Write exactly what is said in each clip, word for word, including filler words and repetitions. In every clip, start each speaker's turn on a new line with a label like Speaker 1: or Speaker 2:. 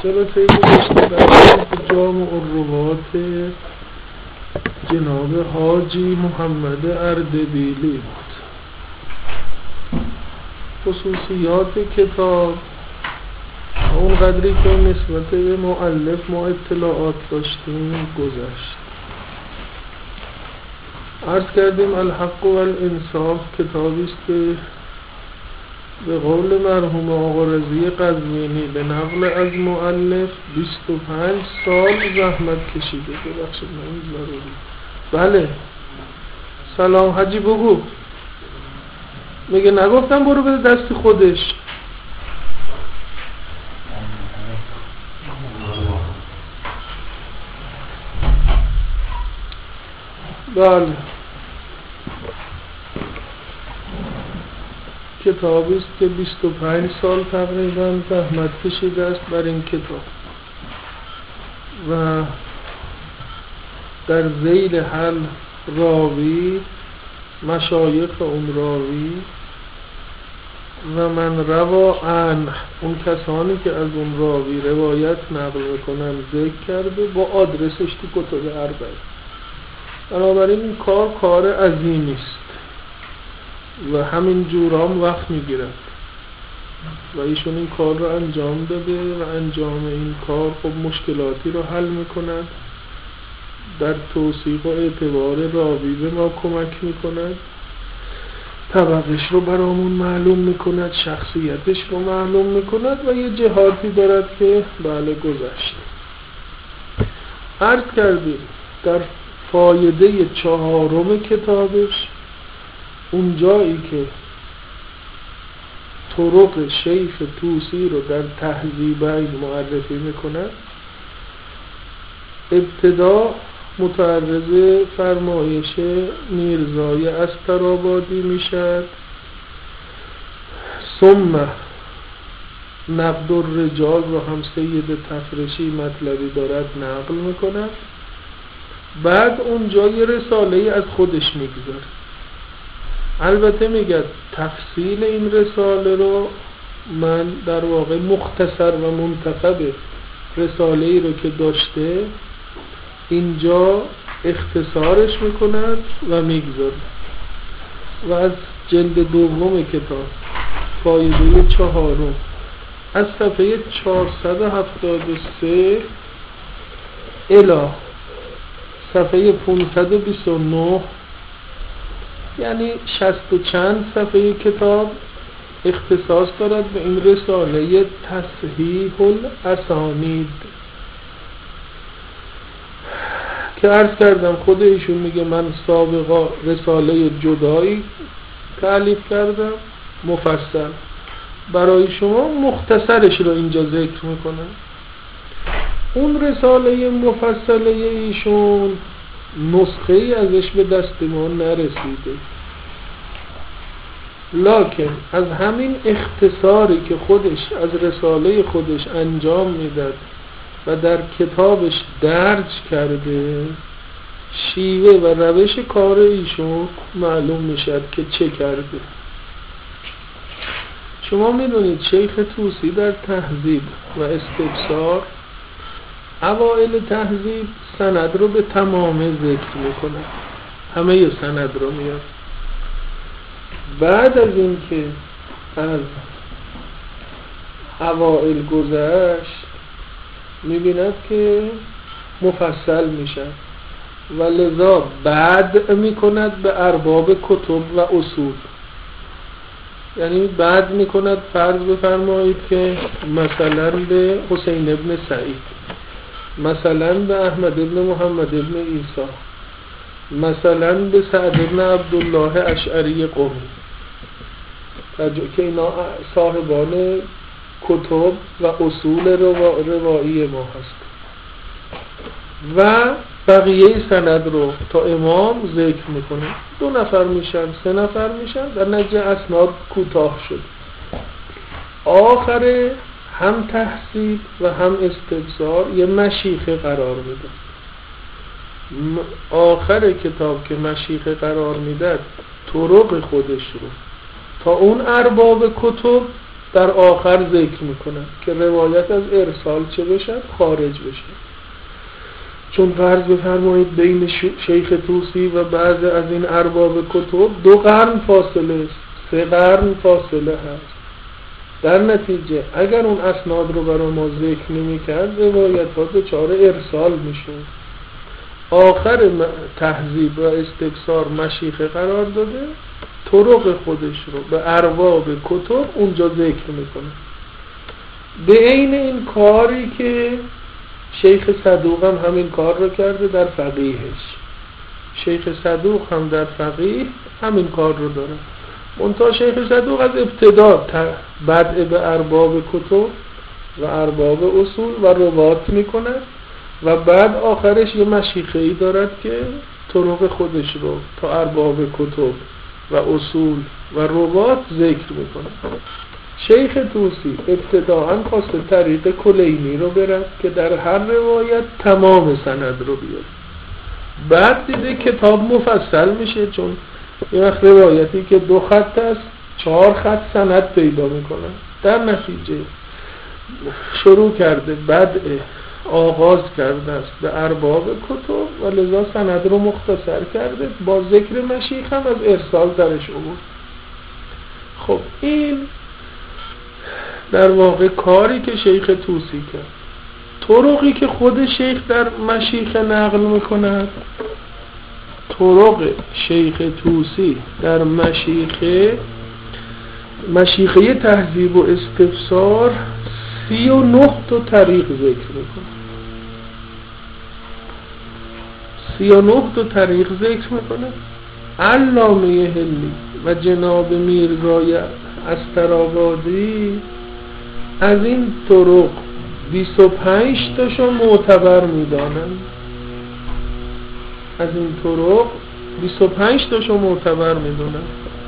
Speaker 1: جلسه گذشته در جامع الروات جناب حاجی محمد اردبیلی بود. خصوصیات کتاب اون قدری که نسبت به مؤلف ما اطلاعات داشتیم گذشت. عرض کردیم الحق و الانصاف کتابی است که به قول مرحوم آقا رضی قزوینی به نقل از مؤلف بیست و پنج سال زحمت کشیده. ببخشید من ضروری. بله سلام حاجی بگو. میگه نگفتم برو بده دست خودش. بله کتابی است که بیست و پنج سال تقریبا زحمت کشیده است بر این کتاب و در ذیل حل راوی، مشایخ اون راوی و من روا عنه، اون کسانی که از اون راوی روایت نقل میکنن ذکر کرده با آدرسش تو کتب اربعه. بنابراین این کار کار عظیمی است و همین جورام وقت میگیرد و ایشون این کار رو انجام داده و انجام این کار خب مشکلاتی رو حل میکند، در توثیق و اعتبار راوی به ما کمک میکند، طبقش رو برامون معلوم میکند، شخصیتش رو معلوم میکند و یه جهاتی دارد که بله گذشت. عرض کردیم در فایده چهارم کتابش اون جایی که طرق شیخ طوسی رو در تهذیبین معرفی میکند، ابتدا متعرض فرمایش میرزای استرآبادی میشد، ثم نقد الرجال رو هم سید تفرشی مطلبی دارد نقل میکند، بعد اونجا یه رساله از خودش میگذاره. البته میگه تفصیل این رساله رو من در واقع مختصر و منتخب رساله ای رو که داشته اینجا اختصارش میکند و میگذاره و از جلد دوم کتاب فایده چهارم از صفحه چهارصد و هفتاد و سه الی صفحه پانصد و بیست و نه یعنی شصت و چند صفحه کتاب اختصاص دارد به این رساله تصحیح الاسانید که عرض کردم خود ایشون میگه من سابقا رساله جدایی تألیف کردم مفصل، برای شما مختصرش رو اینجا ذکر میکنم. اون رساله مفصله ایشون نسخه ای ازش به دست ما نرسیده، لکن از همین اختصاری که خودش از رساله خودش انجام میداد و در کتابش درج کرده، شیوه و روش کار ایشون معلوم میشد که چه کرده. شما میدونید شیخ طوسی در تهذیب و استبصار اوائل تهذیب سند رو به تمام ذکر میکنه، همه سند رو میاد. بعد از این که از اوائل گذشت میبیند که مفصل میشه و لذا بعد میکند به ارباب کتب و اصول، یعنی بعد میکند فرض بفرمایید که مثلا به حسین ابن سعید، مثلا به احمد ابن محمد ابن عیسی، مثلا به سعد ابن عبدالله اشعری قمی که اینا صاحبان کتب و اصول روایی ما هست و بقیه سند رو تا امام ذکر میکنه. دو نفر میشن، سه نفر میشن، در نتیجه اسناد کوتاه شد. آخر هم تحصیل و هم استبصار یه مشیخه قرار میده. آخر کتاب که مشیخه قرار میده طرق خودش رو تا اون ارباب کتب در آخر ذکر میکنن که روایت از ارسال چه بشد؟ خارج بشه. چون فرض بفرمایید بین شیخ طوسی و بعض از این ارباب کتب دو قرن فاصله است، سه قرن فاصله هست. در نتیجه اگر اون اسناد رو برای ما ذکر نمی کرد، روایت ها دچار ارسال میشه. آخر تهذیب و استفسار مشیخه قرار داده، طرق خودش رو به ارباب کتب اونجا ذکر میکنه. به عین این کاری که شیخ صدوق هم همین کار رو کرده در فقیهش. شیخ صدوق هم در فقیه همین کار رو داره. منتها شیخ صدوق از ابتدا بدء به ارباب کتب و ارباب اصول و روات میکنه و بعد آخرش یه مشیخه‌ای دارد که طرق خودش رو تا ارباب کتب و اصول و روات ذکر میکنه. شیخ طوسی ابتداعاً خواسته طریق کلینی رو برد که در هر روایت تمام سند رو بیاد. بعد دیده کتاب مفصل میشه، چون یه وقت روایتی که دو خط است چهار خط سند پیدا میکنه. در نتیجه شروع کرده بعد آغاز کرده است به ارباب کتب و لذا سند رو مختصر کرده، با ذکر مشیخ هم از ارسال درش آورد. خب این در واقع کاری که شیخ طوسی کرد. طرقی که خود شیخ در مشیخه نقل میکند، طرق شیخ طوسی در مشیخه مشیخه تهذیب و استفسار سی و نه تا طریق ذکر میکنه. سی و نه تا طریق ذکر میکنه. علامه هلی و جناب میرزای استرآبادی از این طرق بیست و پنج تاشو معتبر میدانند. از این طرق بیست و پنج تاشو معتبر میدونن.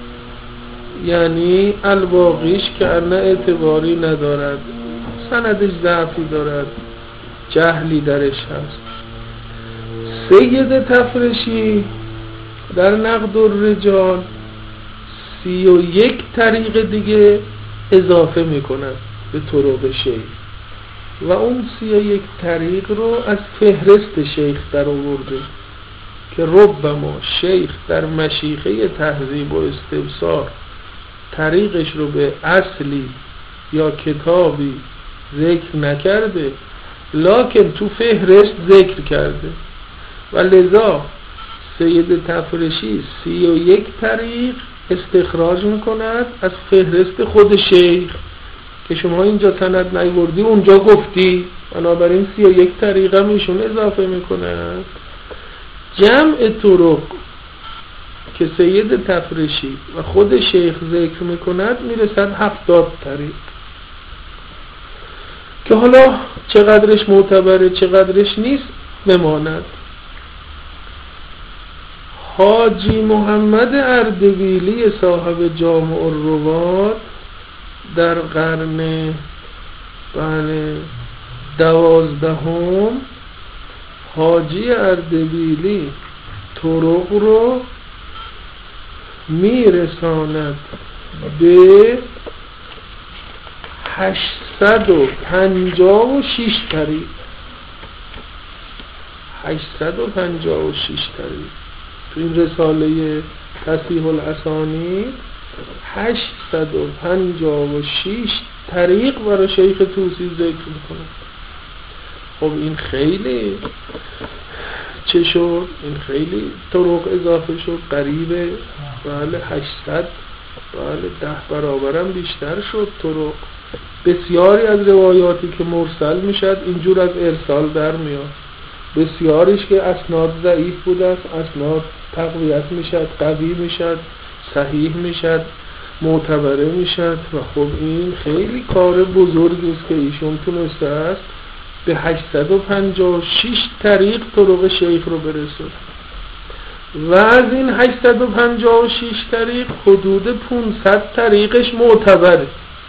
Speaker 1: یعنی الباقیش که نه اعتباری ندارد، سندش ضعفی دارد، جهلی درش هست. سید تفرشی در نقد الرجال سی و یک طریق دیگه اضافه میکند به طرق شیخ و اون سی و یک طریق رو از فهرست شیخ در آورده که ربما شیخ در مشیخه تهذیب و استفسار طریقش رو به اصلی یا کتابی ذکر نکرده، لکن تو فهرست ذکر کرده و لذا سید تفرشی سی و یک طریق استخراج میکند از فهرست خود شیخ که شما اینجا سند نیوردی اونجا گفتی، بنابراین سی و یک طریق هم ایشون اضافه میکند. جمع طرق که سید تفرشی و خود شیخ ذکر میکند میرسد هفتاد طریق که حالا چقدرش معتبره چقدرش نیست بماند. حاجی محمد اردبیلی صاحب جامع الروات در قرن بله دوازدهم، حاجی اردبیلی طرق رو میرساند به هشتصد و پنجاه و شش طریق. هشتصد و پنجاه و شش طریق تو این رساله تصحیح الاسانید هشتصد و پنجاه و شش طریق برای شیخ طوسی ذکر میکنه. خب این خیلی چه شد؟ این خیلی طرق اضافه شد، قریبه بله هشتصد، بله ده برابرم بیشتر شد طرق. بسیاری از روایاتی که مرسل میشد اینجور از ارسال در میاد، بسیاریش که اسناد ضعیف بود است اسناد تقویت میشد، قوی میشد، صحیح میشد، معتبره میشد و خب این خیلی کار بزرگی است که ایشون تونسته است به هشتصد و پنجاه و شش طریق طرق شیخ رو برسونه و از این هشتصد و پنجاه و شش طریق حدود پانصد طریقش معتبره.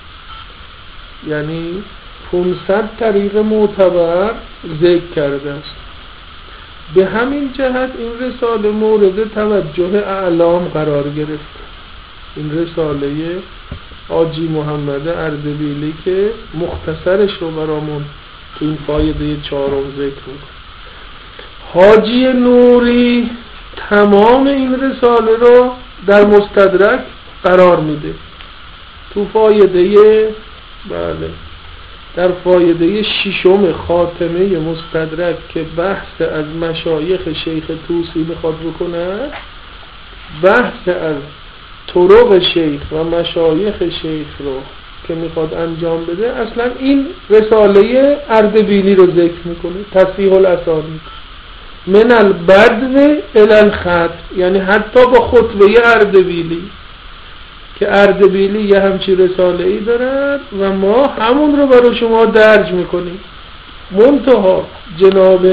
Speaker 1: یعنی پانصد طریق معتبر ذکر کرده است. به همین جهت این رساله مورد توجه اعلام قرار گرفت. این رساله حاجی محمد اردبیلی که مختصرش رو برامون تو این فایده چهارم ذکر میکنه. حاجی نوری تمام این رساله رو در مستدرک قرار میده. تو فایده بله در فایده ششم خاتمه مستدرک که بحث از مشایخ شیخ طوسی میخواد بکنه، بحث از طرق شیخ و مشایخ شیخ رو که میخواد انجام بده، اصلا این رساله اردبیلی رو ذکر میکنه، تصحیح الاسانید من البدو الی الختم، یعنی حتی با خطبه اردبیلی که اردبیلی یه همچی رساله ای دارد و ما همون رو برای شما درج میکنیم. منتها جناب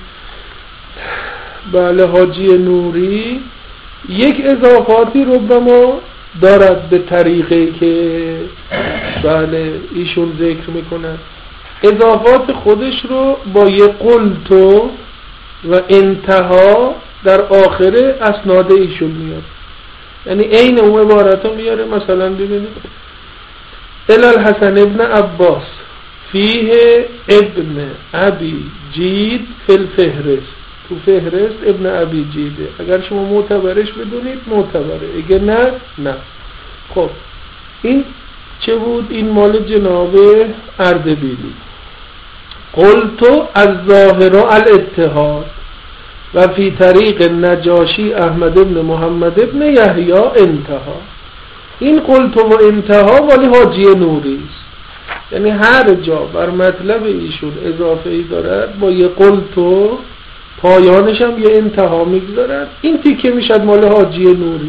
Speaker 1: بله حاجی نوری یک اضافاتی رو به ما دارد به طریقی که بله ایشون ذکر میکنند. اضافات خودش رو با یه قلتو و انتها در آخر اسناد ایشون میاد، یعنی عین اون عبارت ها میاره. مثلا ببینید الی الحسن ابن عباس فیه ابن ابی جید فی الفهرست، تو فهرست ابن ابی جیده، اگر شما معتبرش بدونید معتبره، اگر نه نه. خب این چه بود؟ این مال جناب اردبیلی. قلتو از ظاهر الاتحاد و فی طریق نجاشی احمد ابن محمد ابن یحیی انتها. این قلتو و انتها ولی حاجی نوری است، یعنی هر جا بر مطلب ایشون اضافه ای دارد با یه قلتو پایانش هم یه انتها میگذارد. این تیکه میشد مال حاجی نوری،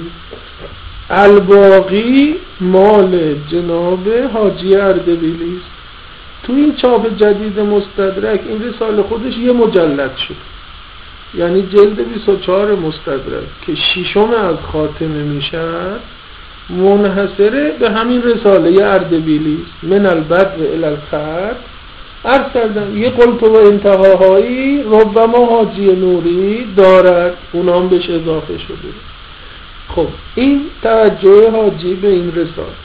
Speaker 1: الباقی مال جناب حاجی اردبیلی است. تو این چاپ جدید مستدرک این رساله خودش یه مجلد شد، یعنی جلد بیست و چهار مستدرک که ششم از خاتمه میشد منحصره به همین رساله اردبیلی است. من البدو الی الختم عرض کردم یه قلت و انتهاهایی ربما حاجی نوری دارد، اونا هم بهش اضافه شده. خب این توجه حاجی به این رساله.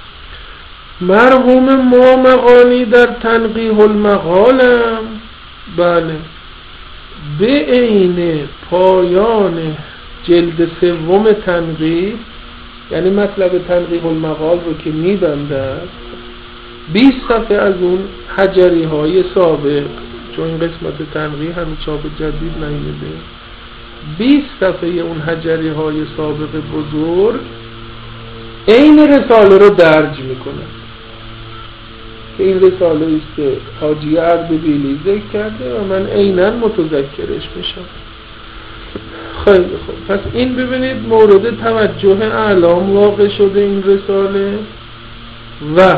Speaker 1: مرحوم ما مقالی در تنقیح المقالم بله به عین پایان جلد سوم تنقیح، یعنی مطلب تنقیح المقال رو که میبنده بیست صفحه از اون حجری های سابق، چون این قسمت تنقیح همین چاپ جدید نیمده، بیست صفحه اون حجری های سابق بزرگ این رساله رو درج میکنه که این رساله است که حاجی اردبیلی ذکر کرده و من عیناً متذکرش میشم. خیلی خوب، پس این ببینید مورد توجه اعلام واقع شده این رساله. و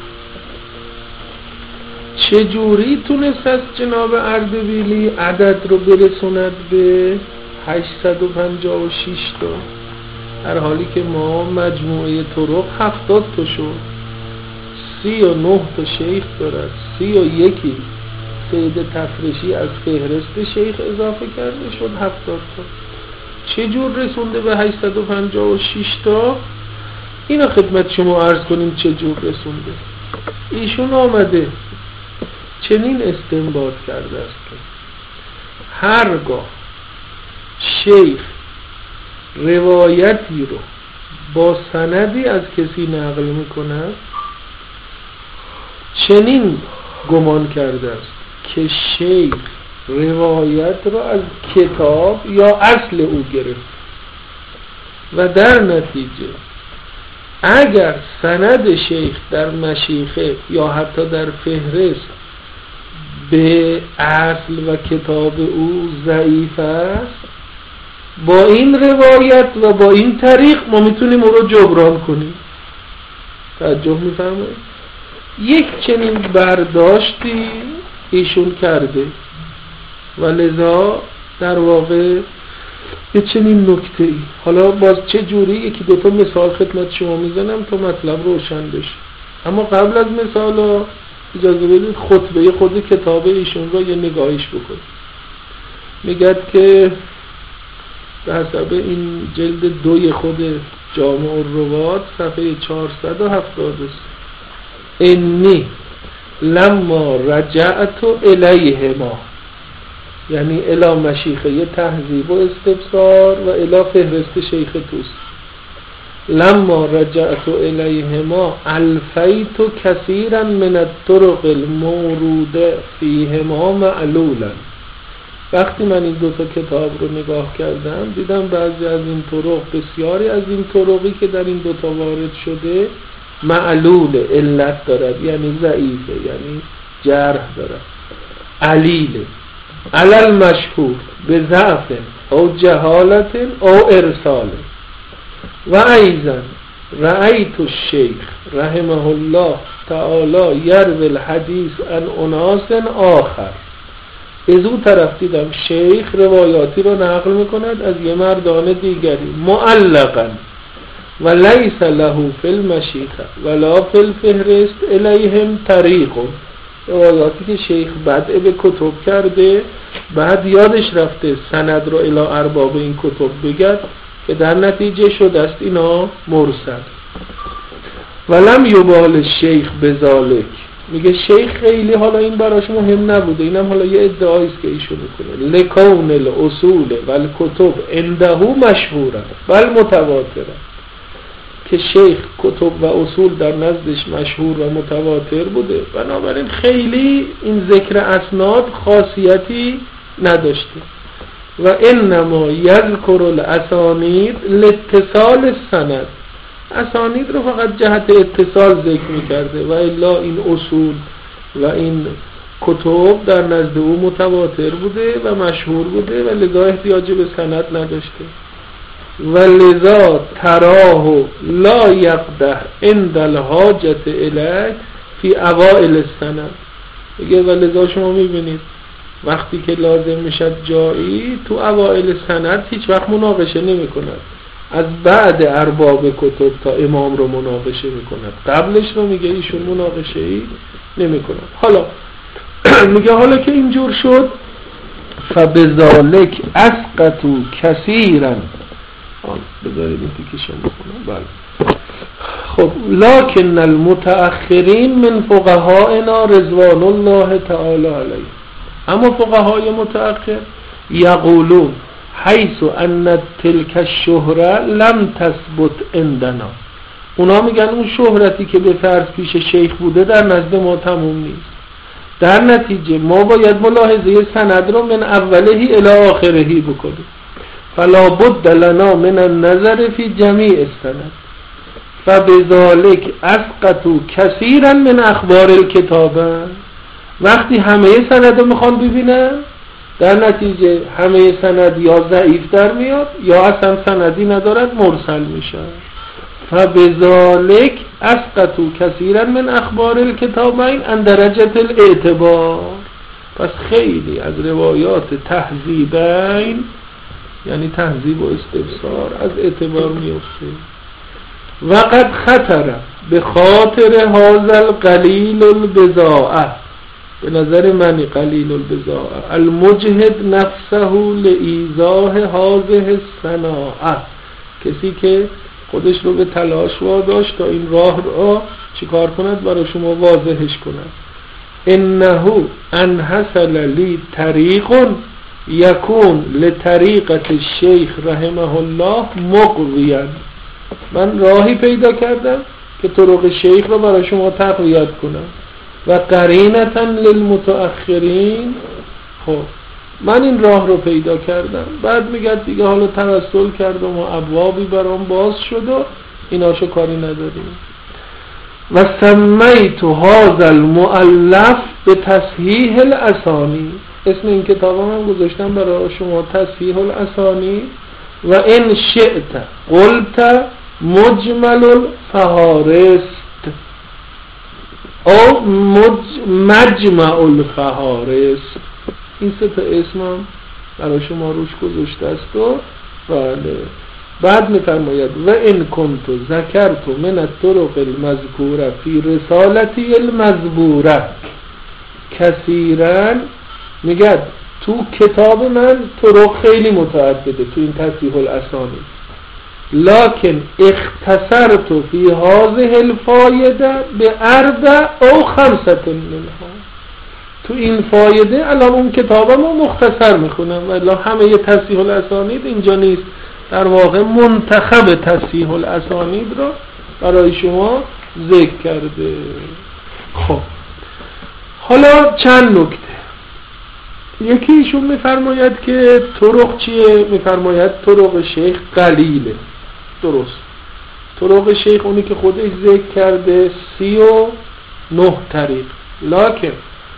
Speaker 1: چجوری تونست از جناب اردبیلی عدد رو برسوند به هشتصد و پنجاه و شش تا، در حالی که ما مجموعه طرق هفتاد تا شد، سی و نه تا شیخ دارد، سی و یکی سید تفرشی از فهرست شیخ اضافه کرده شد هفتاد تا. چجور رسونده به هشتصد و پنجاه و شش تا؟ اینا خدمت شما عرض کنیم چجور رسونده. ایشون آمده چنین استنباط کرده است که هرگاه شیخ روایتی رو با سندی از کسی نقل میکند چنین گمان کرده است که شیخ روایت را از کتاب یا اصل او گرفت و در نتیجه اگر سند شیخ در مشیخه یا حتی در فهرست به اصل و کتاب او ضعیف است، با این روایت و با این طریق ما میتونیم او رو جبران کنیم. توجه میفرمایید؟ یک چنین برداشتی ایشون کرده و لذا در واقع یه چنین نکته ای. حالا باز چه جوری یکی دوتا مثال خدمت شما میزنم تا مطلب روشن بشه، اما قبل از مثال اجازه بدید خطبه خود کتاب ایشون رو یه نگاهیش بکنید. میگد که به حسب این جلد دوی خود جامع الروات صفحه چهارصد و هفتاد و سه. انی لما رجعت الیهما، یعنی الی مشیخه تهذیب و استبصار و الی فهرست شیخ توسی. لما رجعت الیهما الفیت کثیرا من الطرق المورود فیهما معلولا. وقتی من این دو تا کتاب رو نگاه کردم دیدم بعضی از این طرق، بسیاری از این طرقی که در این دو تا وارد شده معلول، علت دارد، یعنی ضعیفه، یعنی جرح دارد، علیله، علل مشهور به ضعف او جهالت او ارسال. و ایضا رأیت الشیخ رحمه الله تعالی یروی الحدیث عن اناس آخر. از اون طرف دیدم شیخ روایاتی رو نقل میکند از یه مردان دیگری معلقا و لیس له فی المشیخه ولا فی الفهرست الیهم طریق. روایاتی که شیخ بدء به کتب کرده، بعد یادش رفته سند رو الی ارباب این کتب بگد که در نتیجه شده است اینا مرسل. ولم یبال الشیخ بذالک، میگه شیخ خیلی حالا این براش مهم نبوده، اینم حالا یه ادعاییست که ایشون میکنه، لکون الاصول والکتب عنده مشهوره بل متواتره، که شیخ کتب و اصول در نزدش مشهور و متواتر بوده، بنابراین خیلی این ذکر اسناد خاصیتی نداشته. و انما یذکر الاسانید لاتصال السند، اسانید رو فقط جهت اتصال ذکر میکرده و الا این اصول و این کتب در نزد او متواتر بوده و مشهور بوده و لذا احتیاج به سند نداشته. و لذا تراه لا یقدح عند الحاجت الیه فی اوائل السند. میگه و لذا شما میبینید وقتی که لازم میشد جایی تو اوائل سند هیچ وقت مناقشه نمی کند، از بعد ارباب کتب تا امام رو مناقشه میکند، قبلش رو میگه ایشون مناقشه ای نمی کند. حالا میگه حالا که اینجور شد فبذالک اسقطوا کثیرا، بذارید این تیکشو بکنم. بله خب لکن المتأخرین من فقهائنا رضوان الله تعالی علیه، اما فقهای متأخر یقولون حیث ان تلک الشهره لم تثبت عندنا، اونا میگن اون شهرتی که به فرض پیش شیخ بوده در نزد ما تموم نیست، در نتیجه ما باید ملاحظه سند رو من اولهی الی آخرهی بکنیم. فلا بد لنا من النظر فی جمیع السند فبذالک اسقطوا کثیرا من اخبار الکتابه. وقتی همه سند رو میخوان ببینن در نتیجه همه سند یا ضعیف در میاد یا اصلا سندی ندارد، مرسل میشه. فبذالک اسقطوا کثیرا من اخبار الکتابین عن درجه الاعتبار. پس خیلی از روایات تهذیبین یعنی تهذیب و استبصار از اعتبار میفته. وقد خطر به خاطر هذا القلیل البضاعه، به نظر من قلیل البضاعه المجهد نفسه لایضاح هذه الصناعه، کسی که خودش رو به تلاش واداشت تا این راه را چیکار کند برای شما واضحش کند. انه انحصل لی طریق یکون لطریقت الشیخ رحمه الله مقویا، من راهی پیدا کردم که طرق شیخ رو برای شما تقویت کنم. و قرینتا للمتأخرین، خب من این راه رو پیدا کردم، بعد میگه دیگه حالا توسل کردم و ابوابی برام باز شد و ایناشو کاری نداریم. و سمیت هذا المؤلف به تصحیح الاسانی، اسم این کتاب هم گذاشتم برای شما تصحیح الاسانی. و ان شئت قلت مجمل الفهارست او مج... مجمع الفهارست، این سه تا اسم هم برای شما روش گذاشته است. و بله بعد میفرماید و ان کنت ذکرت من الطرق المذکوره فی رسالتی المذبوره کثیرا، میگه تو کتاب من طرق خیلی متعدده تو این تصحیح الاسانی، لكن اختصرت في هذه الفایده به اربع او خمسة منها. تو این فایده الان اون کتابم رو مختصر میخونم ولی همه ی تصحیح الاسانید اینجا نیست، در واقع منتخب تصحیح الاسانید رو برای شما ذکر کرده. خب حالا چند نکته. یکی ایشون میفرماید که طرق چیه؟ میفرماید طرق شیخ قلیله. درست، طرق شیخ اونی که خودش ذکر کرده سی و نه طریق، لکن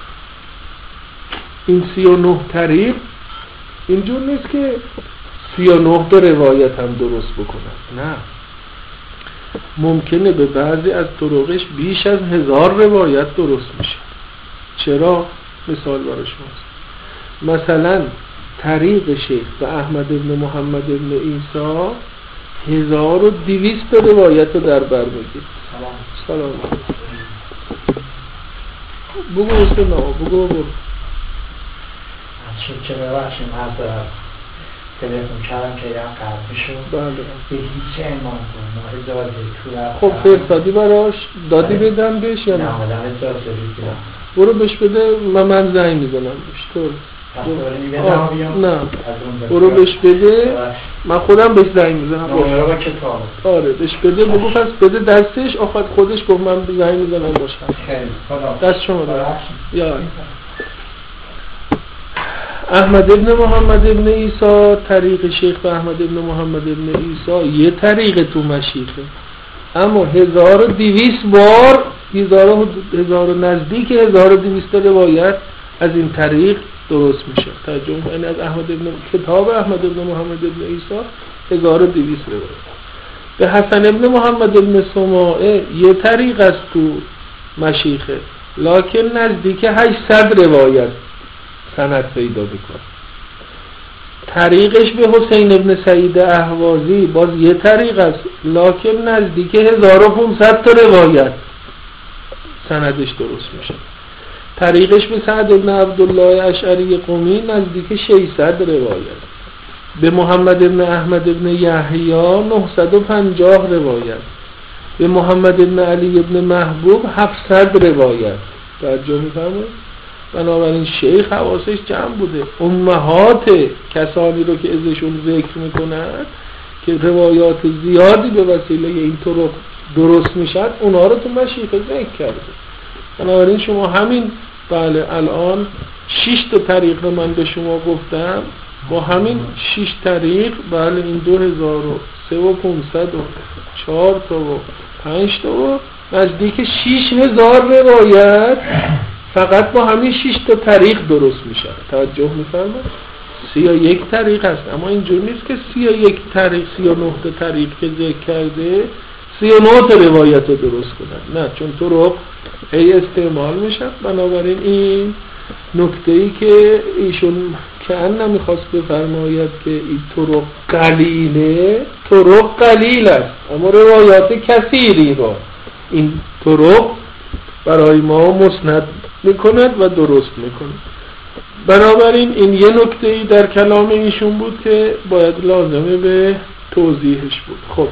Speaker 1: این سی و نه طریق اینجور نیست که سی و نه تا روایت هم درست بکنن، نه، ممکنه به بعضی از طرقش بیش از هزار روایت درست میشه. چرا؟ مثال برای شماست. مثلا طریق شیخ به احمد ابن محمد ابن عیسی هزار و دویست روایت رو در بر میگید. سلام سلام بگو حسین نام بگو برو.
Speaker 2: چه ببخشیم از تلفن کردم که یه قرد میشون
Speaker 1: بله
Speaker 2: به هیچ ایمان کنم اجازه
Speaker 1: خب فرستادی براش دادی بدم بهش یا نه؟
Speaker 2: نه مدام اجازه دیدم
Speaker 1: برو بهش بده من من زنگ میزنم بهش. طور نه برو بهش بده، من خودم بهش زنگ میزنم.
Speaker 2: نمره کتاب
Speaker 1: آره بهش بده، بگو پس بده دستش. آخر خودش گفت من زنگ میزنم باشه. دست شما یا احمد ابن محمد ابن عیسی، طریق شیخ به احمد ابن محمد ابن عیسی یه طریق تو مشیخه، اما هزار و دویست بار هزار هزار نزدیک هزار و دویست روایت از این طریق درست میشه. ترجمه یعنی از احمد ابن کتاب احمد ابن محمد ابن عیسی هزار و دویست روایت. به حسن ابن محمد ابن سماعه یه طریق است تو مشیخه، لکن نزدیک هشتصد روایت سند پیدا بکن. طریقش به حسین ابن سعید اهوازی باز یه طریق است، لکن نزدیک هزار و پانصد تا روایت سندش درست میشه. طریقش به سعد ابن عبدالله اشعری قمی نزدیک ششصد روایت. به محمد ابن احمد ابن یحیی نهصد و پنجاه روایت. به محمد ابن علی ابن محبوب هفتصد روایت. توجه می‌فرمایید؟ بنابراین شیخ حواسش جمع بوده، امهات کسانی رو که ازشون ذکر میکنند که روایات زیادی به وسیله این طرق درست میشد اونا رو تو مشیخ ذکر کرده. بنابراین شما همین بله الان شش تا طریق رو من به شما گفتم، با همین شش طریق بله این دو هزار و سه و پونصد و چهار تا و پنج تا و نزدیک شش هزار روایت فقط با همین شش تا طریق درست میشه. توجه میفرمایید؟ سی و یک طریق هست، اما اینجور نیست که سی و یک طریق سی و نه تا طریق که ذکر کرده سی و نه تا روایت رو درست کنن، نه، چون طرق هی استعمال میشن. بنابراین این نکته ای که ایشون که ان نمیخواست بفرماید که این طرق قلیله، طرق قلیل است اما روایات کثیری رو این طرق برای ما مسند میکند و درست میکند. بنابراین این یه نکته ای در کلام ایشون بود که باید لازمه به توضیحش بود. خب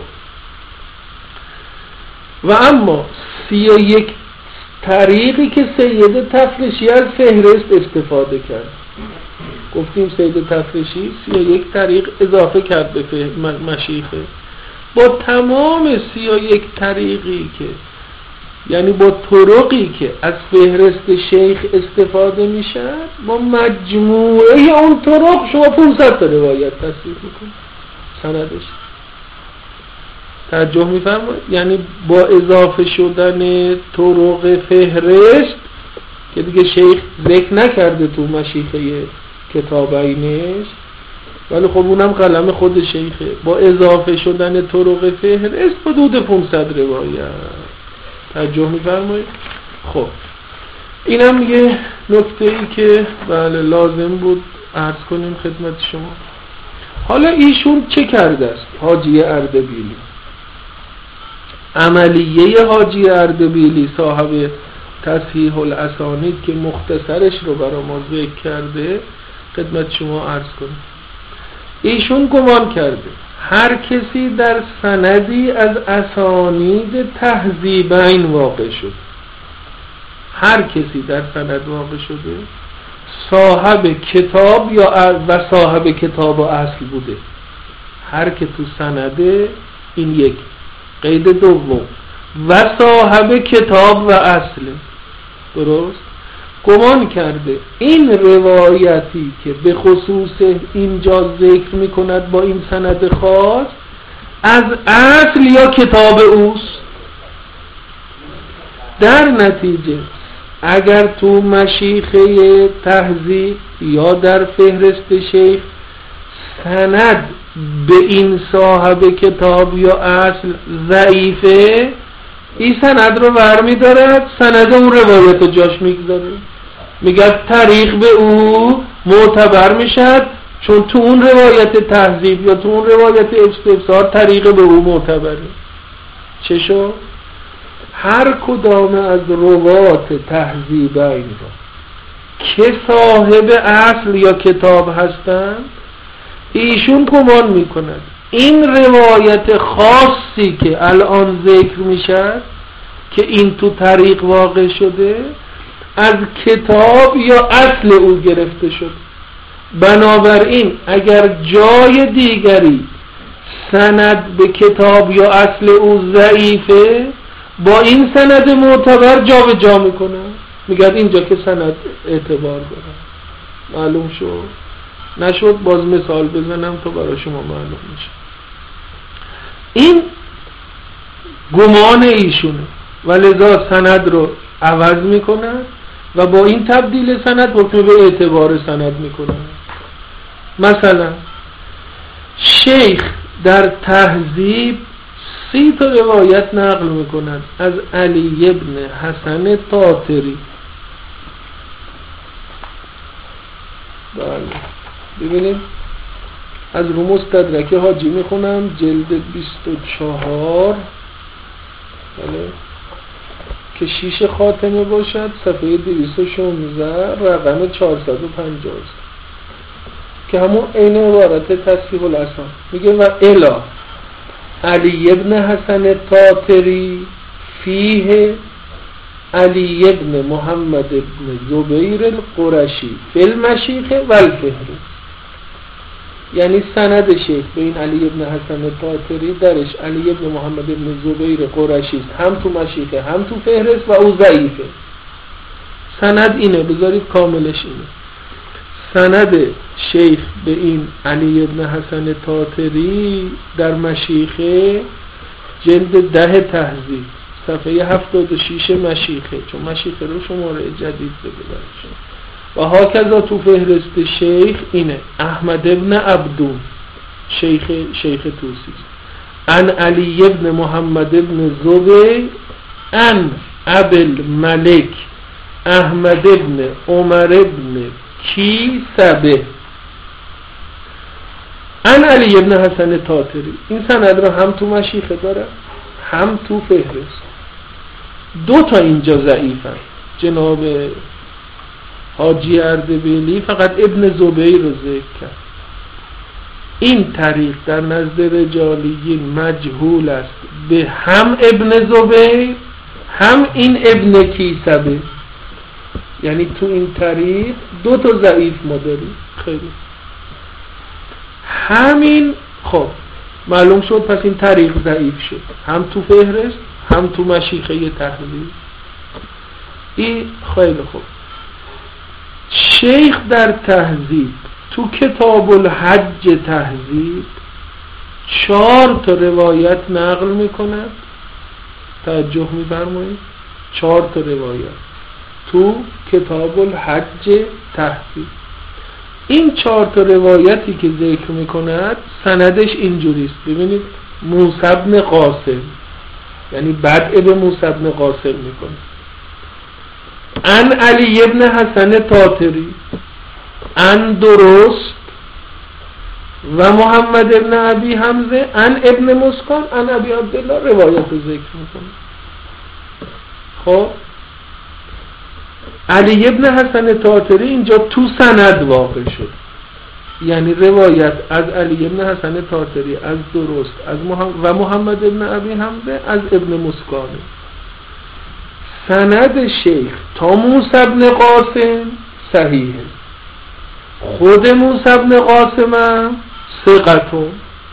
Speaker 1: و اما سی و یک طریقی که سید تفرشی از فهرست استفاده کرد، گفتیم سید تفرشی سی و یک طریق اضافه کرد به مشیخه، با تمام سی و یک طریقی که یعنی با طرقی که از فهرست شیخ استفاده میشه، با مجموعه اون طرق شما پانصد تا روایت تصدیق میکنید سندش. توجه میفرمایید؟ یعنی با اضافه شدن طرق فهرست که دیگه شیخ ذکر نکرده تو مشیخه کتابینش، ولی خب اونم قلم خود شیخه، با اضافه شدن طرق فهرست حدود پانصد روایت. توجه میفرمایید؟ خب اینم یه نکته ای که بله لازم بود عرض کنیم خدمت شما. حالا ایشون چه کرده است؟ حاجی اردبیلی، عملیه حاجی اردبیلی صاحب تصحیح الاسانید که مختصرش رو برای ما ذکر کرده خدمت شما عرض کنیم. ایشون گمان کرده هر کسی در سندی از اسانید تهذیبین واقع شد، هر کسی در سند واقع شده صاحب کتاب یا و صاحب کتاب و اصل بوده. هر که تو سنده، این یک. قید دوم و صاحب کتاب و اصل. درست؟ گمان کرده این روایتی که به خصوص اینجا ذکر میکند با این سند خاص از اصل یا کتاب اوست. در نتیجه اگر تو مشیخه تهذیب یا در فهرست شیخ سند به این صاحب کتاب یا اصل ضعیفه، این سند رو برمی دارد، سند اون روایت رو جاش میگذاره، میگه طریق به او معتبر میشد چون تو اون روایت تهذیب یا تو اون روایت استفسار طریق به او معتبره. چه شو؟ هر کدام از روات تهذیبین را که صاحب اصل یا کتاب هستند، ایشون گمان میکند این روایت خاصی که الان ذکر میشد که این تو طریق واقع شده از کتاب یا اصل او گرفته شد. بنابراین اگر جای دیگری سند به کتاب یا اصل او ضعیفه، با این سند معتبر جا به جا میکنه، میگه اینجا که سند اعتبار داره. معلوم شد؟ نشد باز مثال بزنم تا برای شما معلوم میشه. این گمان ایشونه و لذا سند رو عوض میکنه و با این تبدیل سند حکم به اعتبار سند میکنه. مثلا شیخ در تهذیب سی تا روایت نقل میکنند از علی ابن حسن طاطری. بله ببینید از رو مستدرک حاجی میخونم، جلد بیست و چهار، بله، که شیش خاتمه باشد، صفحه دویست و شانزده، رقم چهارصد و پنجاه که همون عین عبارت تصحیح الاسان. میگه و الا علی ابن حسن طاطری فیه علی ابن محمد ابن زبیر القرشی فی المشیخ و الفهرست. یعنی سند شیخ به این علی ابن حسن طاطری درش علی ابن محمد ابن زبیر قرشی است، هم تو مشیخه هم تو فهرست و او ضعیفه. سند اینه، بذارید کاملش اینه. سند شیخ به این علی ابن حسن طاطری در مشیخه جلد ده تهذیب صفحه هفتاد و شش مشیخه، چون مشیخه رو شماره جدید بده و هاکذا تو فهرست شیخ اینه احمد ابن عبدون شیخ شیخ توسی ان علی ابن محمد ابن زبیر ان ابل ملک احمد ابن عمر ابن کی سبه ان علی ابن حسن طاطری. این سند رو هم تو مشیخه داره هم تو فهرست. دو تا اینجا ضعیفن. جناب حاجی اردبیلی فقط ابن زبیر رو ذکر کرد. این طریق در نزد رجالیین مجهول است به هم ابن زبیر هم این ابن کیسبه. یعنی تو این طریق دو تا ضعیف ما داریم. خیلی همین خب معلوم شد. پس این طریق ضعیف شد هم تو فهرست هم تو مشیخه تهذیب. این خیلی خوب. شیخ در تهذیب تو کتاب الحج تهذیب چهار تا روایت نقل میکند. توجه می‌فرمایید؟ چهار تا روایت تو کتاب الحج تهذیب. این چهار تا روایتی که ذکر میکند سندش اینجوریست. ببینید موسی بن قاسم، یعنی بدء به موسی بن قاسم میکنه. ان علی ابن حسن طاطری ان درست و محمد ابن ابی حمزه ان ابن مسکان ان ابی عبدالله روایت رو ذکر میکنه. خب علی ابن حسن طاطری اینجا تو سند واقع شد. یعنی روایت از علی ابن حسن طاطری از درست از محمد و محمد ابن ابی حمزه از ابن مسکانه. سند شیخ تا موسی ابن قاسم صحیحه، خود موسی ابن قاسم هم ثقتون.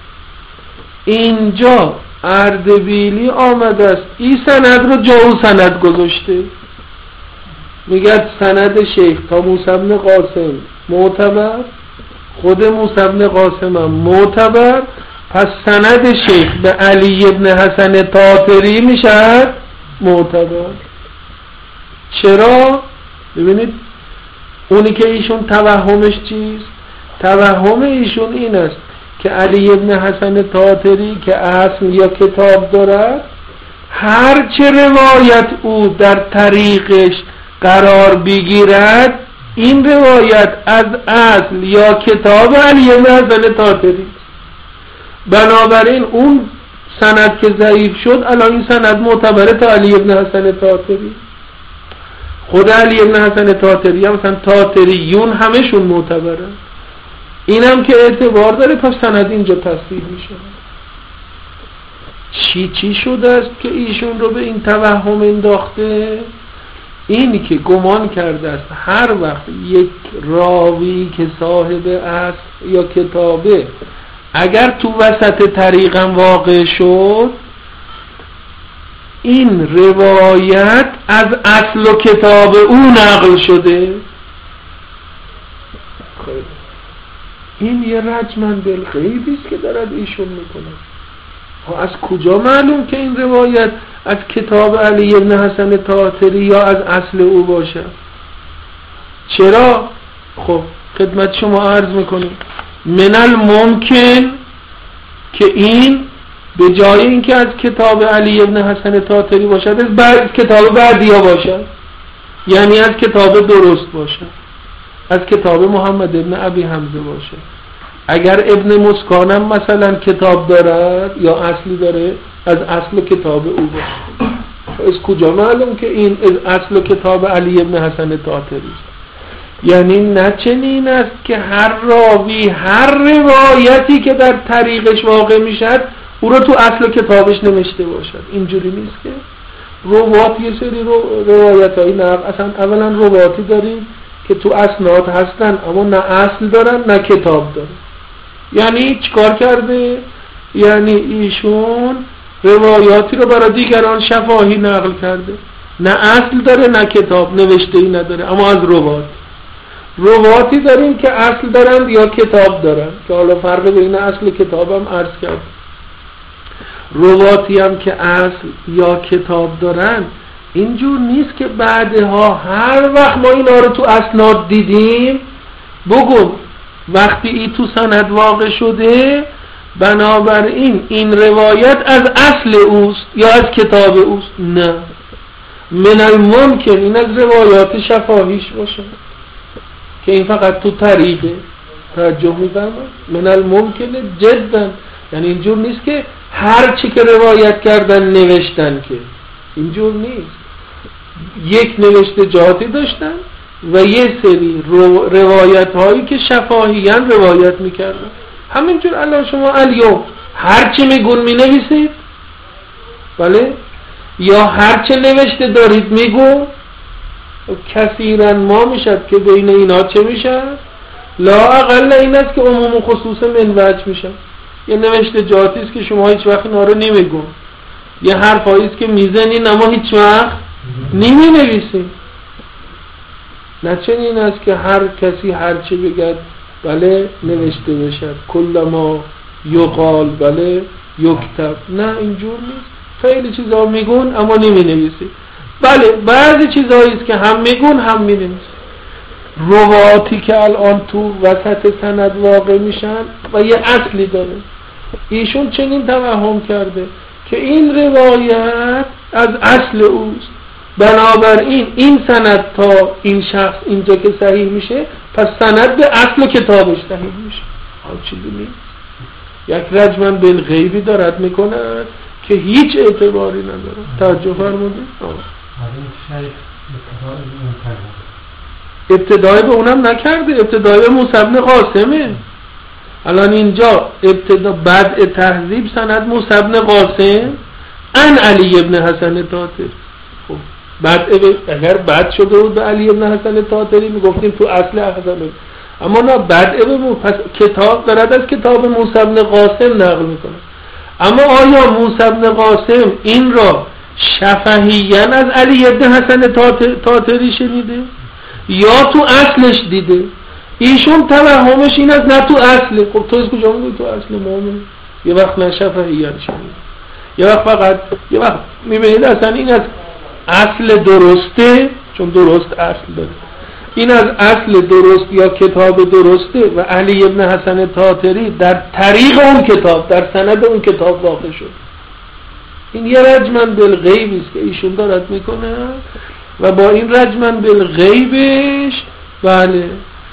Speaker 1: اینجا اردبیلی آمده است این سند رو جا او سند گذاشته، میگه سند شیخ تا موسی ابن قاسم معتبر، خود موسی ابن قاسم هم معتبر، پس سند شیخ به علی ابن حسن طاطری میشه معتبر. چرا؟ ببینید اونی که ایشون توهمش چیست؟ توهم ایشون این است که علی ابن حسن طاطری که اصل یا کتاب دارد، هر چه روایت او در طریقش قرار بگیرد این روایت از اصل یا کتاب علی ابن حسن طاطری. بنابراین اون سند که ضعیف شد الان این سند معتبره تا علی ابن حسن طاطری. خود علی ابن حسن طاطری هم مثلا طاطریون همشون معتبرن، اینم که اعتبار داره پس سند اینجا تصحیح میشه. چی چی شده است که ایشون رو به این توهم انداخته؟ اینی که گمان کرده است هر وقت یک راوی که صاحب اصل یا کتابه اگر تو وسط طریقم واقع شد این روایت از اصل و کتاب او نقل شده. خیلی این یه رجمن بالغیبی است که دارد ایشون میکنه. از کجا معلوم که این روایت از کتاب علی ابن حسن طاطری یا از اصل او باشه؟ چرا؟ خب خدمت شما عرض میکنیم من الممکن که این به جای اینکه از کتاب علی ابن حسن طاطری باشد از بعد کتاب بعدی ها باشد، یعنی از کتاب درست باشد، از کتاب محمد ابن ابی حمزه باشد. اگر ابن مسکانم مثلا کتاب دارد یا اصلی داره از اصل کتاب او باشه. از کجا معلوم که این از اصل کتاب علی ابن حسن طاطری است؟ یعنی نه چنین است که هر راوی هر روایتی که در طریقش واقع میشد او رو تو اصل کتابش نوشته باشد. اینجوری نیست که روات یه سری رو روایت های نقل، اصلا اولا رواتی داریم که تو اسناد هستن اما نه اصل دارن نه کتاب دارن. یعنی چیکار کرده؟ یعنی ایشون روایاتی رو برای دیگران شفاهی نقل کرده، نه اصل داره نه کتاب، نوشته ای نداره، اما از روات. رواتی داریم که اصل دارن یا کتاب دارن که حالا فرق بین اصل کتاب هم عرض کرد. رواتی هم که اصل یا کتاب دارن اینجور نیست که بعدها هر وقت ما اینا رو تو اسناد دیدیم بگم وقتی ای تو سند واقع شده بنابراین این روایت از اصل اوست یا از کتاب اوست. نه، من الممکن این از روایات شفاهیش باشه که این فقط تو طریقه. توجه می‌فرمایید؟ من الممکن جدا، یعنی اینجور نیست که هر چی که روایت کردن نوشتن، که اینجور نیست. یک نوشته جاتی داشتن و یه سری رو روایت هایی که شفاهیان روایت میکردن. همینجور الان شما الیوم هر چی میگون مینویسید، بله، یا هر چی نوشته دارید میگون. کثیرا ما میشد که بین اینا چه میشد؟ لا اقل این است که عموم و خصوص من وجه میشن. یه نوشته جاتی است که شما هیچ وقت اینا رو نمیگون، یه حرفایی است که میزنین اما هیچ وقت نمی نویسین. نه چنین است که هر کسی هر چی بگد بله نوشته بشد، کل ما یقال بله یکتب. نه اینجور نیست. خیلی چیزا میگون اما نمی نویسید. بله بعضی چیزایی است که هم میگون هم می نویسید. رواتی که الان تو وسط سند واقع میشن و یه اصلی داره، ایشون چنین توهم کرده که این روایت از اصل اوست، بنابراین این سند تا این شخص اینجا که صحیح میشه پس سند به اصل کتابش صحیح میشه. حال چیزی نیست. یک رجمن بالغیبی دارد میکند که هیچ اعتباری نداره. توجه فرمودید؟ ابتدای به اونم نکرده، ابتدای به موسی بن قاسمه. الان اینجا ابتدا بدء تهذیب سند موسی بن قاسم ان علی ابن حسن طاطری. خب بدء اگر بد شده بود به علی ابن حسن طاطری میگفتیم تو اصل حسن، اما نه بدء به پس کتاب دارد از کتاب موسی بن قاسم نقل میکنه. اما آیا موسی بن قاسم این را شفهیاً از علی ابن حسن طاطری شنیده یا تو اصلش دیده؟ ایشون توهمش این است نه تو اصله. خب تو از کجا میگوی تو اصل مامه؟ یه وقت نه شفهیاً شنیده، یه وقت فقط یه وقت میبینید اصلا این از اصل درسته، چون درست اصل داره، این از اصل درست یا کتاب درسته و علی ابن حسن طاطری در طریق اون کتاب در سند اون کتاب واقع شد. این یه رجمن بالغیبی است که ایشون دارد میکنه و با این رجمن بالغیبش بله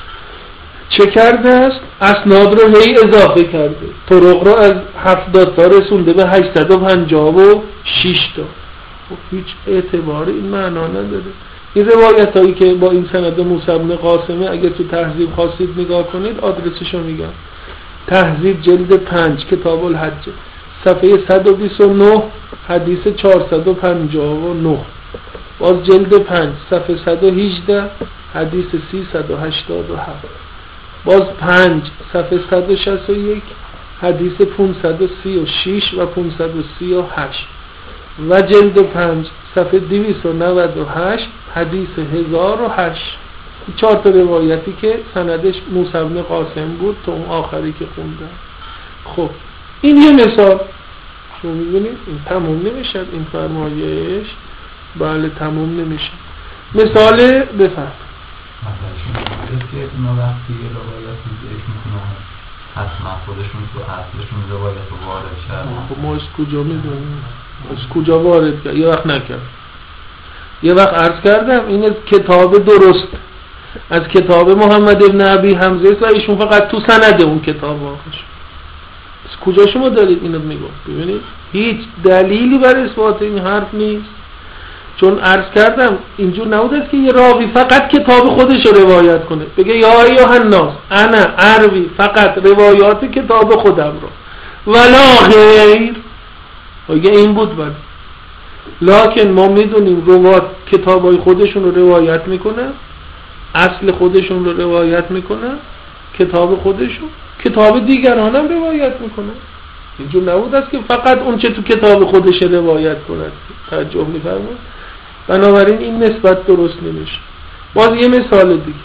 Speaker 1: چه کرده است؟ اسناد رو هی اضافه کرده، طرق رو از هفتاد تا رسونده به هشتصد و پنجاه و شش تا. خب هیچ اعتباری این معنا نداره. این روایت هایی که با این سند موسی بن قاسمه اگر تو تهذیب خواستید نگاه کنید آدرسشو میگم. تهذیب جلد پنج کتاب الحج صفحه صد و بیست و نه حدیث چهارصد و پنجاه و نه، باز جلد پنج صفحه صد و هجده حدیث سیصد و هشتاد و هفت، باز پنج صفحه صد و شصت و یک حدیث پانصد و سی و شش و پانصد و سی و هشت و جلد پنج صفحه دویست و نود و هشت حدیث هزار و هشت. چهار تا روایتی که سندش موسی بن قاسم بود تا اون آخری که خوندم. خب این یه مثال. شما می‌بینید این تموم نمیشه، این فرمایش بله تموم نمیشه. مثال بفرم
Speaker 3: مثلا که اینا وقتی یه روایت ذکر میکنن حتما خودشون تو اصلشون روایت رو وارد کردن.
Speaker 1: خب ما از کجا میدونیم؟ از کجا وارد کرد؟ یه وقت نکرد. یه وقت عرض کردم این از کتاب درست از کتاب محمد ابن ابی حمزه و ایشون فقط تو سند اون کتاب واقع شد. از کجا شما دارید اینو میگم؟ ببینید هیچ دلیلی برای اثبات این حرف نیست، چون عرض کردم اینجور نبود است که یه راوی فقط کتاب خودش رو روایت کنه بگه یا ایها الناس انا اروی فقط روایات کتاب خودم رو ولا غیر. اگه این بود بله، لکن ما میدونیم روات کتابای خودشون رو روایت میکنه، اصل خودشون رو روایت میکنه، کتاب خودشون کتاب دیگران هم روایت میکنه. اینجور نبود است که فقط اون چه تو کتاب خودش روایت کنه. توجه میفرمایید؟ بنابراین این نسبت درست نمیشه. باز یه مثال دیگه.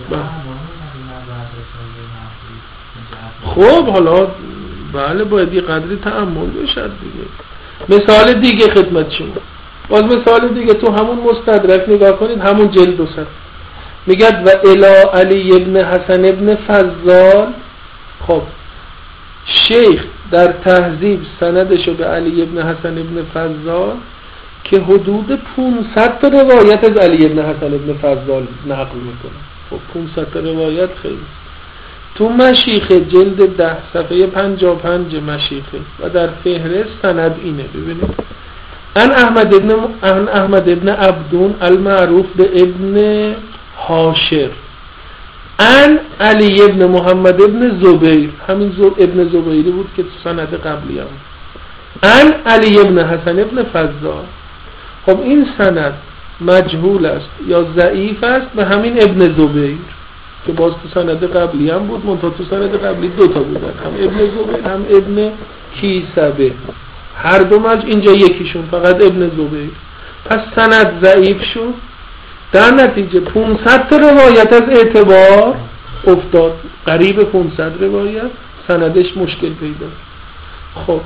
Speaker 1: خب حالا بله باید یه قدری تأمل بشد دیگه. مثال دیگه خدمت شما، باز مثال دیگه تو همون مستدرک نگاه کنید، همون جلد دو صفحه میگد و الی علی ابن حسن ابن فضال. خب شیخ در تهذیب سندشو به علی ابن حسن ابن فضال که حدود پانصد تا روایت از علی ابن حسن ابن فضال نقل میکنه. خب پانصد تا روایت خیلی. تو مشیخه جلد ده صفحه پنجاه و پنج مشیخه و در فهرست سند اینه. ببینید ان احمد ابن ان احمد ابن عبدون المعروف به ابن حاشر ان علی ابن محمد ابن زبیر، همین زب ابن زبیری بود که سند قبلی هم ان علی ابن حسن ابن فضال. خب این سند مجهول است یا ضعیف است به همین ابن زبیر که باز تو سند قبلی هم بود، منتها تو سند قبلی دوتا بودن، هم ابن زبیر هم ابن کیسبه، هر دو مج اینجا یکیشون فقط ابن زبیر. پس سند ضعیف شد، در نتیجه پانصد تا روایت از اعتبار افتاد، قریب پانصد روایت سندش مشکل پیدا. خب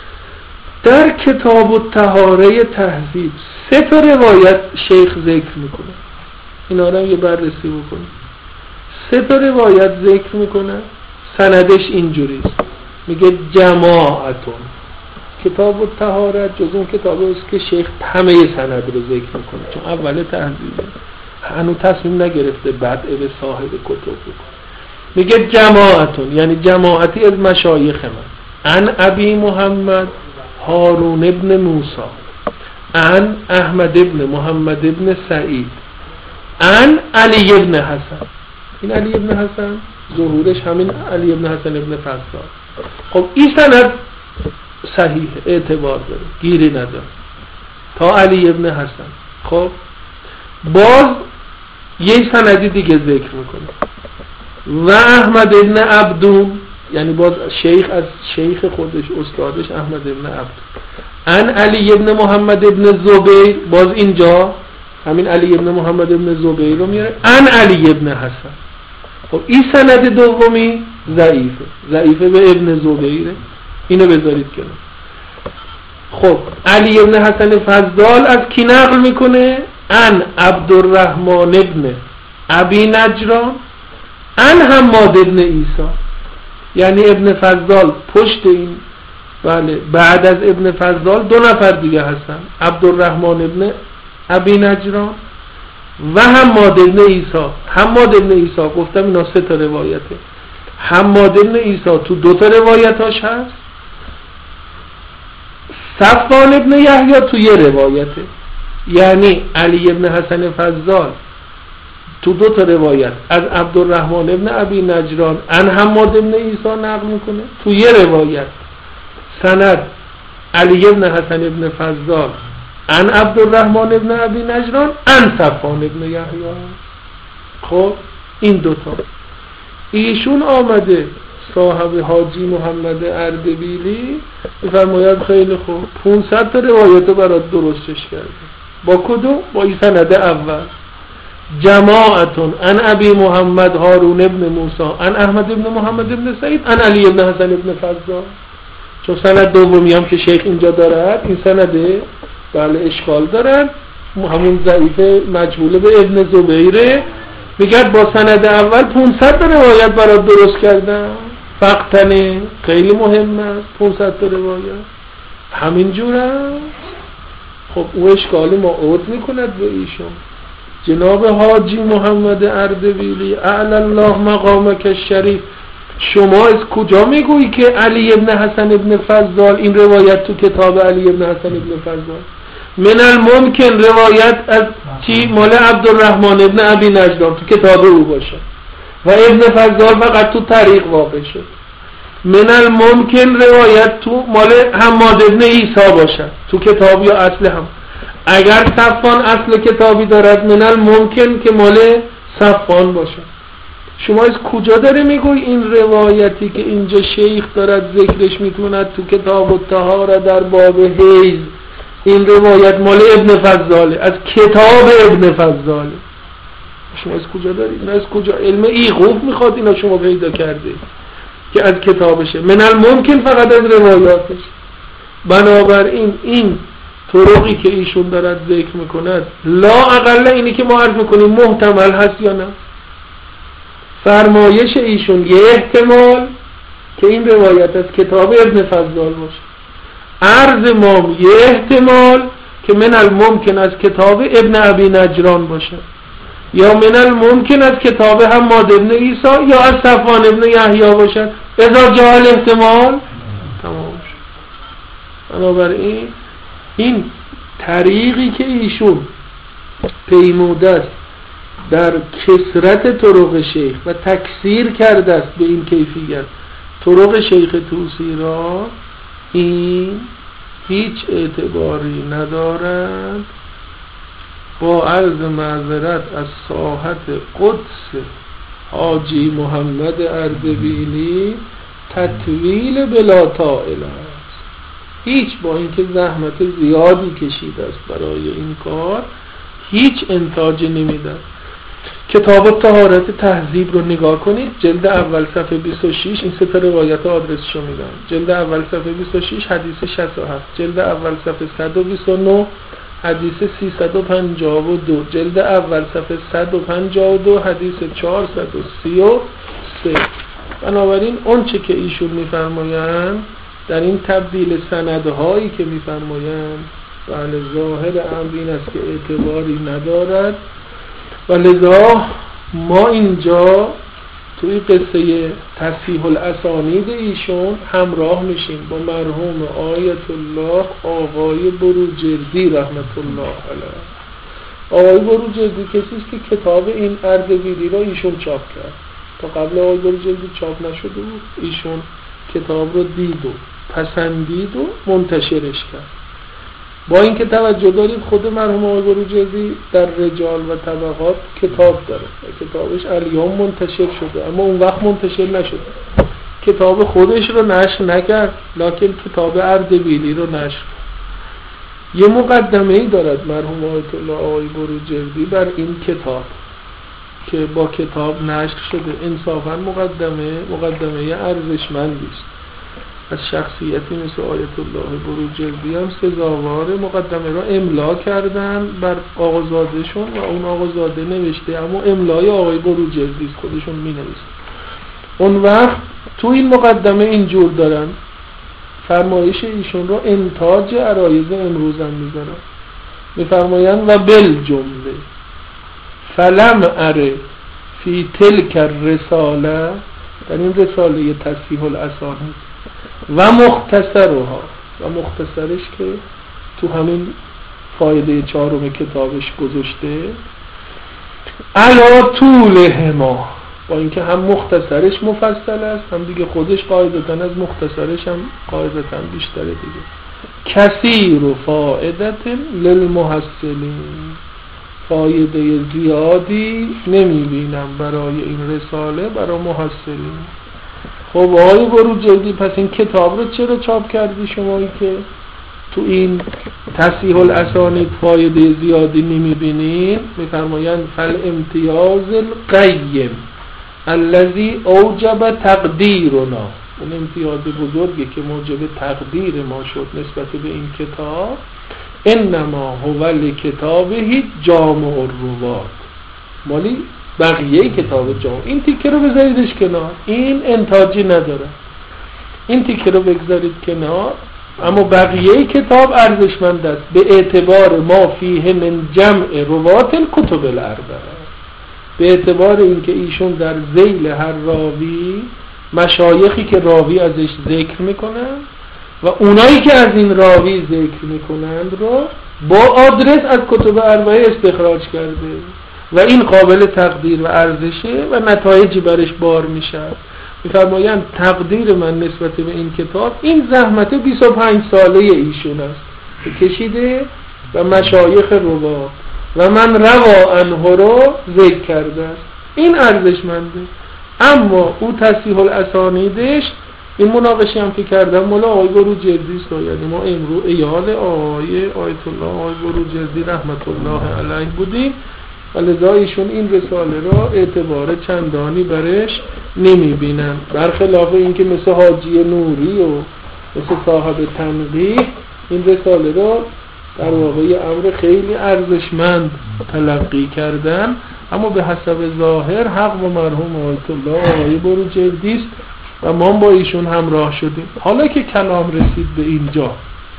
Speaker 1: در کتاب الطهاره تهذیب سه تا روایت شیخ ذکر میکنه، اینا رو یه بررسی بکنه. سه تا روایت ذکر میکنه، سندش اینجوری است، میگه جماعتون. کتاب الطهاره جز اون کتابی است که شیخ همه سند رو ذکر میکنه، چون اول تهذیبه، هنوز تصمیم نگرفته بعد به صاحب کتب بکنه. میگه جماعتون یعنی جماعتی از مشایخ من، ان ابی محمد هارون ابن موسی، ان احمد ابن محمد ابن سعید، ان علی ابن حسن. این علی ابن حسن ظهورش همین علی ابن حسن ابن فضال. خب این سند صحیح اعتبار داره، گیری نداره تا علی ابن حسن. خب باز یه سندی دیگه ذکر میکنه و احمد ابن عبدون، یعنی باز شیخ از شیخ خودش استادش احمد ابن عبدون، ان علی ابن محمد ابن زبیر، باز اینجا همین علی ابن محمد ابن زبیر رو میاره، ان علی ابن حسن. خب این سند دومی ضعیفه، ضعیفه به ابن زبیره، اینو بذارید کنار. خب علی ابن حسن فضال از کی نقل میکنه؟ ان عبدالرحمن ابن ابی نجران ان حماد ابن عیسی. یعنی ابن فضال پشت این، بله بعد از ابن فضال دو نفر دیگه هستن، عبدالرحمن ابن ابی نجران و حماد ابن عیسی. حماد ابن عیسی گفتم اینا سه تا روایته، حماد ابن عیسی تو دو تا روایتاش هست، صفوان ابن یحیی تو یه روایته. یعنی علی ابن حسن فضال تو دو تا روایت از عبدالرحمن ابن ابی نجران ان حماد ابن عیسی نقل میکنه، تو یه روایت سند علی ابن حسن ابن فضال ان عبدالرحمن ابن ابی نجران ان صفوان ابن یحیی. خب این دوتا ایشون آمده صاحب حاجی محمد اردبیلی میفرماید خیلی خوب پانصد تا روایت رو برات درستش کرده. با کدوم؟ با این سند اول، جماعتون ان ابی محمد هارون ابن موسی ان احمد ابن محمد ابن سعید ان علی ابن حسن ابن فضال. چون سند دومی هم که شیخ اینجا دارد، این سند بله اشکال دارد، همون ضعیف مجهوله به ابن زبیره، میگه با سند اول پانصد تا روایت برات درست کردم. فقطنه خیلی مهم است پانصد تا روایت همین جوره. خب او اشکالی ما عود میکند به ایشون. جناب حاجی محمد اردبیلی اعلی الله مقامک الشریف، شما از کجا میگویی که علی ابن حسن ابن فضال این روایت تو کتاب علی ابن حسن ابن فضال؟ من الممکن روایت از چی؟ مال عبدالرحمن ابن ابی نجران تو کتاب او باشه و ابن فضال فقط تو طریق واقع شد. من الممکن روایت تو مال حماد ابن عیسی باشه تو کتاب یا اصل هم. اگر صفوان اصل کتابی دارد من الممکن که مال صفوان باشه. شما از کجا داره میگوی این روایتی که اینجا شیخ دارد ذکرش میتوند تو کتاب الطهاره در باب حیض، این روایت مال ابن فضاله، از کتاب ابن فضاله؟ شما از کجا دارید؟ از کجا؟ علم ایقوف میخواد اینا شما پیدا کرده که از کتابشه. من الممکن فقط از روایاتش. بنابراین این طرقی که ایشون دارد ذکر میکند لا اقل اینی که ما عرض میکنیم محتمل هست یا نه. فرمایش ایشون یه احتمال که این روایت از کتاب ابن فضال باشه، عرض ما یه احتمال که من الممکن از کتاب ابن ابی نجران باشه، یا من الممکن از کتاب حماد ابن عیسی یا از صفوان ابن یحیی باشد. اذا جاء الاحتمال تمام شد. بنابراین این طریقی که ایشون پیموده است در کثرت طرق شیخ و تکثیر کرده است به این کیفیت طرق شیخ طوسی را، این هیچ اعتباری ندارد. با عرض معذرت از ساحت قدس حاجی محمد اردبیلی تطویل بلا طائل است. هیچ با اینکه زحمت زیادی کشیده است برای این کار هیچ انتاجی نمیده. کتاب الطهارت تهذیب رو نگاه کنید، جلد اول صفحه بیست و شش، این سه تا روایت آدرسشو میدم. جلد اول صفحه بیست و شش حدیث شصت و هفت، جلد اول صفحه صد و بیست و نه حدیث سیصد و پنجاه و دو، جلد اول صفحه صد و پنجاه و دو حدیث چهارصد و سی و سه. بنابراین اون چه که ایشون میفرمایند در این تبدیل سندهایی که میفرمایند بله ظاهر امر این است که اعتباری ندارد و لذا ما اینجا توی قصه تصحیح الاسانید ایشون همراه میشیم با مرحوم آیت الله آقای بروجردی رحمت الله علیه. آقای بروجردی کسی است که کتاب این اردبیلی را ایشون چاپ کرد تا قبل آقای بروجردی چاپ نشده بود. ایشون کتاب رو دید و پسندید و منتشرش کرد. با اینکه توجه دارید خود مرحوم آقای بروجردی در رجال و طبقات کتاب داره و کتابش الیوم منتشر شده، اما اون وقت منتشر نشده. کتاب خودش رو نشر نکرد، لکن کتاب اردبیلی رو نشر کرد. یه مقدمه ای دارد مرحوم آیت الله آقای بروجردی بر این کتاب که با کتاب نشر شده. انصافا مقدمه مقدمه ارزشمندی است. از شخصیتی مثل آیت الله بروجردی هم سزاوار مقدمه را املا کردن بر آقازادهشون و اون آقازاده نوشته، اما املای آقای بروجردی است، خودشون می نویسن. اون وقت تو این مقدمه اینجور دارن فرمایش ایشون رو انتاج عرایض امروز هم میزنن، میفرمایند و بل جمله فلم اره فی تلک الرساله، در این رساله تصحیح الاسانید و مختصرها، و مختصرش که تو همین فایده چهارم کتابش گذاشته، علا طولهما، با اینکه هم مختصرش مفصل است هم دیگه خودش قاعدتاً از مختصرش هم قاعدتاً بیشتره دیگه. کثیر و فائدت للمحصلین، فایده زیادی نمیبینم برای این رساله برای محصلین. خب آقای بروجردی پس این کتاب رو چرا چاپ کردی شمایی که تو این تصحیح الاسانید فایده زیادی نمیبینین؟ میفرمایند فل امتیاز القیم الذی اوجب تقدیرنا، اون امتیاز بزرگی که موجب تقدیر ما شد نسبت به این کتاب، انما هو لکتابه جامع الروات، مالی بقیه کتاب جامع. این تیکه رو بذاریدش کنار، این انتاجی نداره، این تیکه رو بگذارید کنار، اما بقیه کتاب ارزشمند است به اعتبار ما فیه من جمع روات الکتب الاربعه، به اعتبار اینکه ایشون در ذیل هر راوی مشایخی که راوی ازش ذکر میکنن و اونایی که از این راوی ذکر میکنند رو با آدرس از کتب اربعه استخراج کرده و این قابل تقدیر و ارزشه و نتایجی برش بار میشه. میفرمایند تقدیر من نسبت به این کتاب این زحمت بیست و پنج ساله ایشون است که کشیده و مشایخ روات و من روا عنه رو ذکر کرده است، این ارزشمنده. اما او تصحیح الاسانیدش، این مناقشه هم که کردم مولا آقای بروجردی است، یعنی ما امروز ایال آقای آیت الله آقای بروجردی رحمت الله علیه بودیم و لذا ایشون این رساله را اعتبار چندانی برش نمی بینن، برخلاف اینکه مثل حاجی نوری و مثل صاحب تنقیح این رساله را در واقع امر خیلی ارزشمند تلقی کردن. اما به حسب ظاهر حق و مرحوم آیت الله آقای بروجردی است و ما با ایشون همراه شدیم. حالا که کلام رسید به اینجا،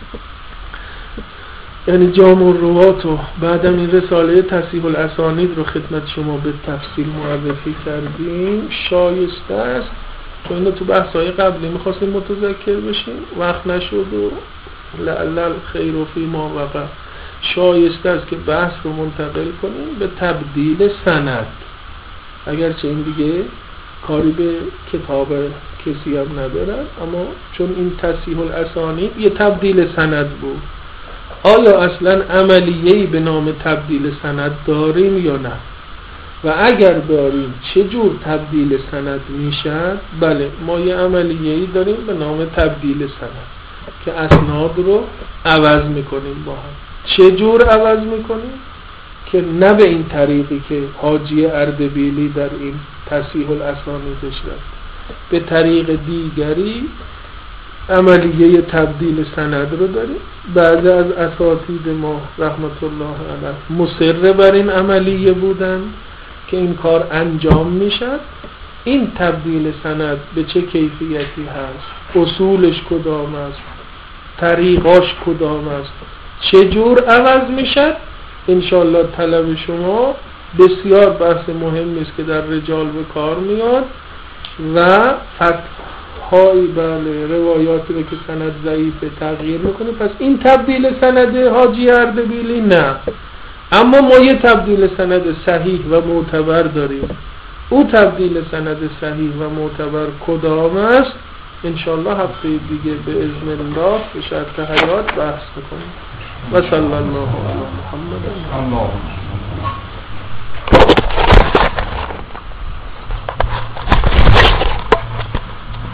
Speaker 1: یعنی جامع الروات و بعدم این رساله تصحیح الاسانید رو خدمت شما به تفصیل معرفی کردیم، شایسته است چون اینو تو بحث‌های قبلی می‌خواستیم متذکر بشیم، وقت نشد و لعل خیر و فی ما وقع، شایسته است که بحث رو منتقل کنیم به تبدیل سند، اگرچه این دیگه کاری به کتاب کسی هم ندارن، اما چون این تصحیح الاسانید یه تبدیل سند بود، آیا اصلا عملیه‌ای به نام تبدیل سند داریم یا نه؟ و اگر داریم چه جور تبدیل سند میشد؟ بله، ما یه عملیه‌ای داریم به نام تبدیل سند که اسناد رو عوض میکنیم با هم. چه جور عوض میکنیم؟ که نه به این طریقی که حاجی اردبیلی در این تصحیح الاسانیدش رفت، به طریق دیگری عملیه تبدیل سند رو داریم. بعضی از اساتید ما رحمت الله علیه مصر بر این عملیه بودن که این کار انجام میشد. این تبدیل سند به چه کیفیتی هست، اصولش کدام است، طریقاش کدام است، چه جور عوض میشد، انشالله طلب شما بسیار بحث مهمی است که در رجال به کار میاد و فتح‌های بله روایاتی رو که سند ضعیفه تغییر میکنه. پس این تبدیل سند حاجی اردبیلی نه، اما ما یه تبدیل سند صحیح و معتبر داریم او تبدیل سند صحیح و معتبر کدام است انشاءالله هفته دیگه به اذن الله به شرط حیات بحث میکنیم. و صلی الله علی محمد.